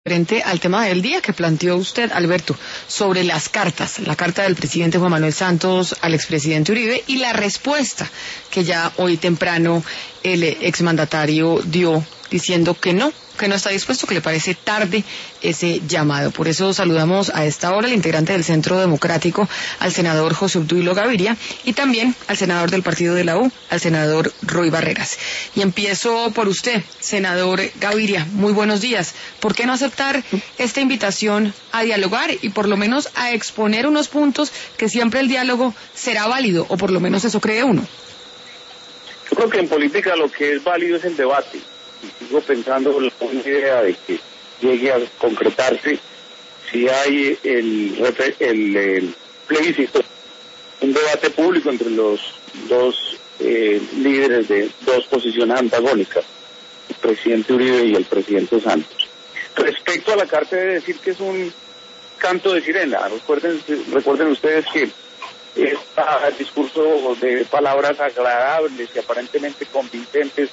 Frente al tema del día que planteó usted, Alberto, sobre las cartas, la carta del presidente Juan Manuel Santos al expresidente Uribe y la respuesta que ya hoy temprano el exmandatario dio diciendo que no está dispuesto, que le parece tarde ese llamado. Por eso saludamos a esta hora al integrante del Centro Democrático, al senador José Obdulio Gaviria, y también al senador del partido de la U, al senador Roy Barreras. Y empiezo por usted, senador Gaviria. Muy buenos días. ¿Por qué no aceptar esta invitación a dialogar y por lo menos a exponer unos puntos que siempre el diálogo será válido, o por lo menos eso cree uno? Yo creo que en política lo que es válido es el debate. Y sigo pensando la buena idea de que llegue a concretarse si hay el plebiscito, un debate público entre los dos líderes de dos posiciones antagónicas, el presidente Uribe y el presidente Santos. Respecto a la carta, debe decir que es un canto de sirena. Recuerden ustedes que este discurso de palabras agradables y aparentemente convincentes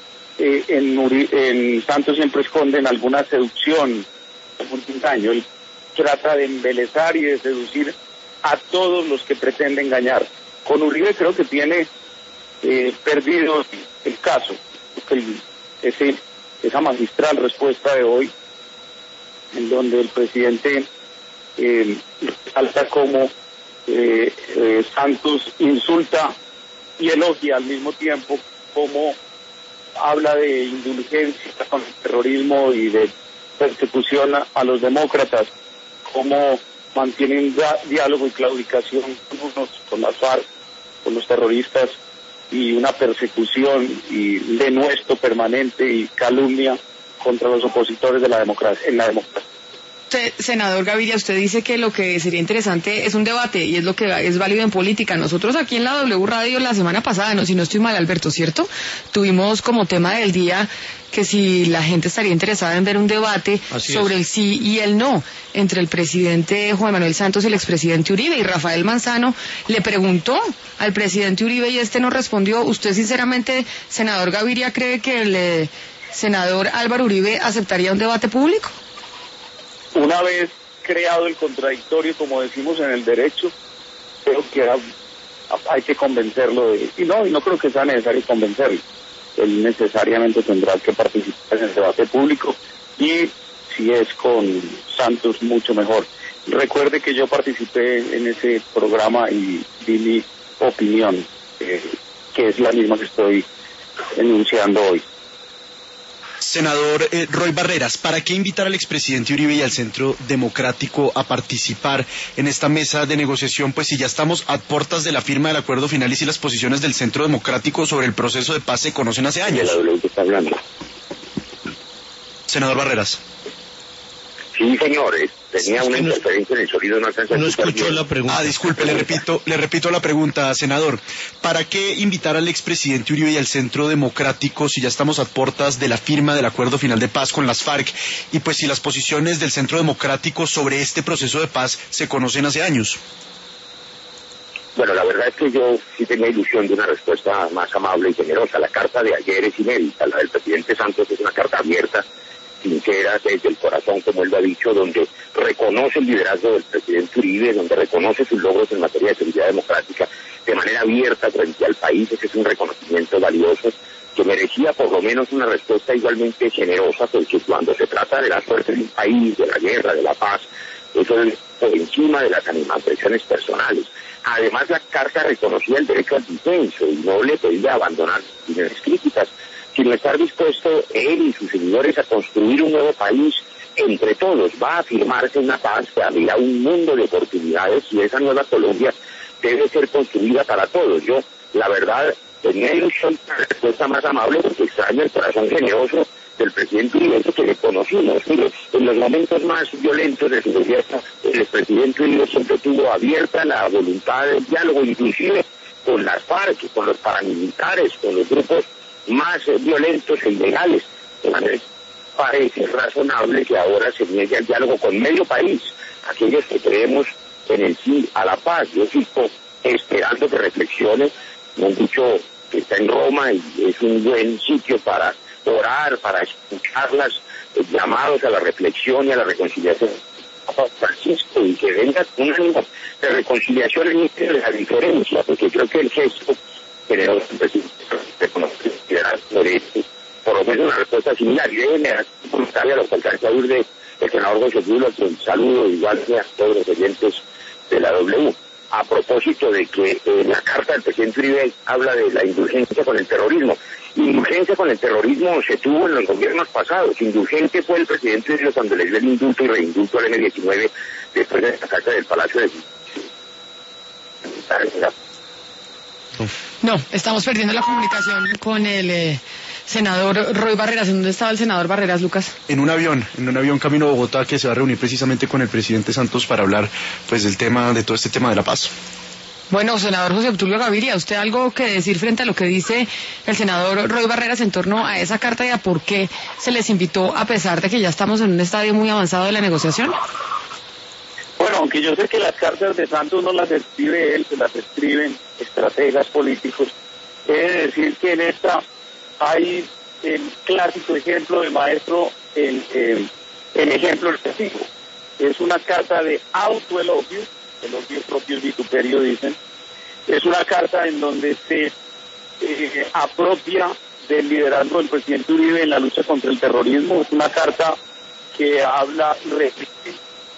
en Santos siempre esconden alguna seducción, algún engaño. Él trata de embelezar y de seducir a todos los que pretende engañar. Con Uribe creo que tiene perdido el caso, porque esa magistral respuesta de hoy, en donde el presidente resalta como Santos insulta y elogia al mismo tiempo, como habla de indulgencia con el terrorismo y de persecución a los demócratas, cómo mantienen diálogo y claudicación con las FARC, con los terroristas, y una persecución y denuesto permanente y calumnia contra los opositores de la democracia, en la democracia. Senador Gaviria, usted dice que lo que sería interesante es un debate y es lo que es válido en política. Nosotros aquí en la W Radio la semana pasada, no, si no estoy mal, Alberto, ¿cierto? Tuvimos como tema del día que si la gente estaría interesada en ver un debate sobre el sí y el no entre el presidente Juan Manuel Santos y el expresidente Uribe, y Rafael Manzano le preguntó al presidente Uribe y este no respondió. ¿Usted sinceramente, senador Gaviria, cree que el senador Álvaro Uribe aceptaría un debate público? Una vez creado el contradictorio, como decimos en el derecho, creo que hay que convencerlo y no creo que sea necesario convencerlo. Él necesariamente tendrá que participar en el debate público, y si es con Santos, mucho mejor. Recuerde que yo participé en ese programa y di mi opinión, que es la misma que estoy enunciando hoy. Senador Roy Barreras, ¿para qué invitar al expresidente Uribe y al Centro Democrático a participar en esta mesa de negociación, pues si ya estamos a puertas de la firma del acuerdo final y si las posiciones del Centro Democrático sobre el proceso de paz se conocen hace años? Senador Barreras. Sí, señores, tenía una interferencia en el sonido, no alcanza a escuchar. No escuchó la pregunta. Disculpe, le repito la pregunta, senador. ¿Para qué invitar al expresidente Uribe y al Centro Democrático si ya estamos a puertas de la firma del acuerdo final de paz con las FARC? Y pues si las posiciones del Centro Democrático sobre este proceso de paz se conocen hace años. Bueno, la verdad es que yo sí tenía ilusión de una respuesta más amable y generosa. La carta de ayer es inédita, la del presidente Santos es una carta abierta, sincera, desde el corazón, como él lo ha dicho, donde reconoce el liderazgo del presidente Uribe, donde reconoce sus logros en materia de seguridad democrática de manera abierta frente al país. Ese es un reconocimiento valioso que merecía por lo menos una respuesta igualmente generosa, porque cuando se trata de la suerte de un país, de la guerra, de la paz, eso es por encima de las animadversiones personales. Además, la carta reconocía el derecho al disenso y no le pedía abandonar sus críticas, sino estar dispuesto él y sus seguidores a construir un nuevo país entre todos. Va a afirmarse una paz que abrirá un mundo de oportunidades, y esa nueva Colombia debe ser construida para todos. Yo, la verdad, tenía ilusión de una respuesta más amable, porque extraño el corazón generoso del presidente Uribe que le conocimos. Mire, en los momentos más violentos de su gobierno, el presidente Uribe siempre tuvo abierta la voluntad del diálogo, inclusive con las FARC, con los paramilitares, con los grupos más violentos e ilegales. Entonces, parece razonable que ahora se niegue al diálogo con medio país, aquellos que creemos en el sí a la paz. Yo sigo esperando que reflexione. Me han dicho que está en Roma y es un buen sitio para orar, para escuchar las llamados a la reflexión y a la reconciliación Papa Francisco, y que venga un ánimo de reconciliación en medio de la diferencia, porque creo que el gesto generó el presidente por lo menos una respuesta similar, y deben preguntarle a los alcanzadores del senador José Obdulio, a quien saludo igual que a todos los oyentes de la W. A propósito de que la carta del presidente Uribe habla de la indulgencia con el terrorismo. Indulgencia con el terrorismo se tuvo en los gobiernos pasados. Indulgente fue el presidente Uribe cuando le dio el indulto y reindulto al M-19 después de la carta del Palacio de... No, estamos perdiendo la comunicación con el senador Roy Barreras. ¿En dónde estaba el senador Barreras, Lucas? En un avión camino a Bogotá, que se va a reunir precisamente con el presidente Santos para hablar pues del tema, de todo este tema de la paz. Bueno, senador José Obdulio Gaviria, ¿usted algo que decir frente a lo que dice el senador Roy Barreras en torno a esa carta y a por qué se les invitó a pesar de que ya estamos en un estadio muy avanzado de la negociación? Bueno, aunque yo sé que las cartas de Santos no las escribe él, se las escriben estrategas políticos, he de decir que en esta hay el clásico ejemplo de maestro, el ejemplo expresivo. Es una carta de autoelogio, elogio propio y vituperio dicen. Es una carta en donde se apropia del liderazgo del presidente Uribe en la lucha contra el terrorismo. Es una carta que habla, repite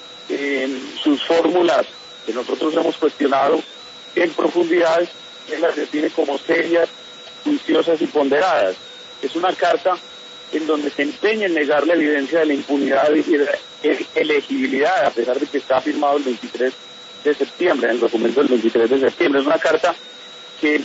sus fórmulas que nosotros hemos cuestionado en profundidad, él las define como serias, juiciosas y ponderadas. Es una carta en donde se empeña en negar la evidencia de la impunidad y de la elegibilidad, a pesar de que está firmado el 23 de septiembre, en el documento del 23 de septiembre. Es una carta que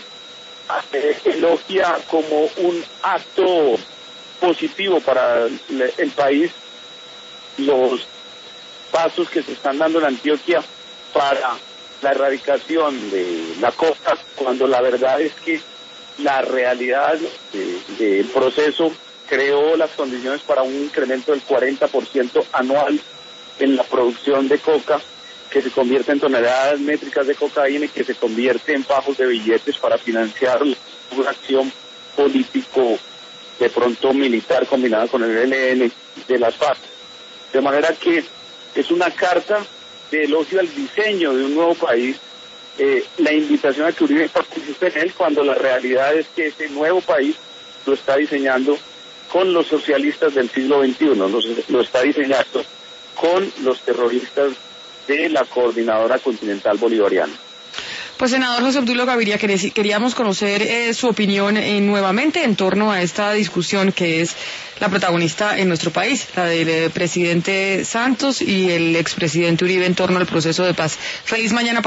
elogia como un acto positivo para el país los pasos que se están dando en Antioquia para la erradicación de la costa, cuando la verdad es que la realidad del proceso creó las condiciones para un incremento del 40% anual en la producción de coca, que se convierte en toneladas métricas de cocaína y que se convierte en fajos de billetes para financiar una acción político, de pronto militar, combinada con el ELN de las FARC. De manera que es una carta de elogio al diseño de un nuevo país, la invitación a que Uribe participe en él, cuando la realidad es que ese nuevo país lo está diseñando con los socialistas del siglo XXI, lo está diseñando con los terroristas de la Coordinadora Continental Bolivariana. Pues, senador José Obdulio Gaviria, queríamos conocer su opinión nuevamente en torno a esta discusión que es la protagonista en nuestro país, la del presidente Santos y el expresidente Uribe en torno al proceso de paz. Feliz mañana.